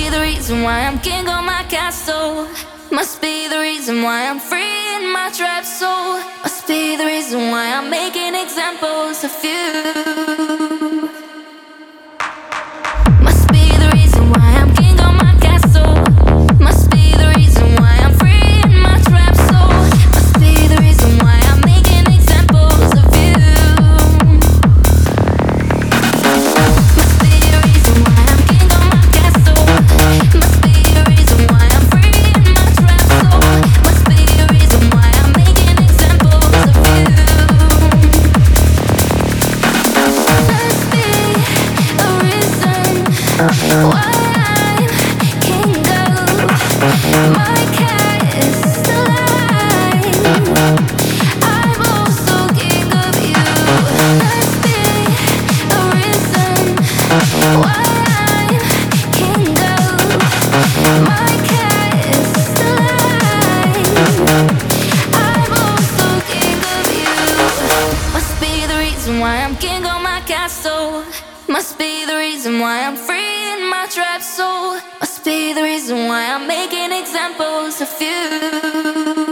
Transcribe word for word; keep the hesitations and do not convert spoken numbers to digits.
the reason why I'm king of my castle. Must be the reason why I'm free in my trap soul. Must be the reason why I'm making examples of you. Must be the reason why I'm king of my castle. Must be the reason why I'm free in my trap soul. Must be the reason why I'm making examples of you. Must be the reason why I'm king of my castle. Must be the reason why I'm free in my trap soul. Must be the reason why I'm making examples of you. Must be a reason why I'm king of my castle. I'm also king of you. Must be a reason why I'm king of my castle. I'm also king of you. Must be the reason why I'm king of my castle. Must be the reason why I'm free in my trap soul. Must be the reason why I'm making examples of you.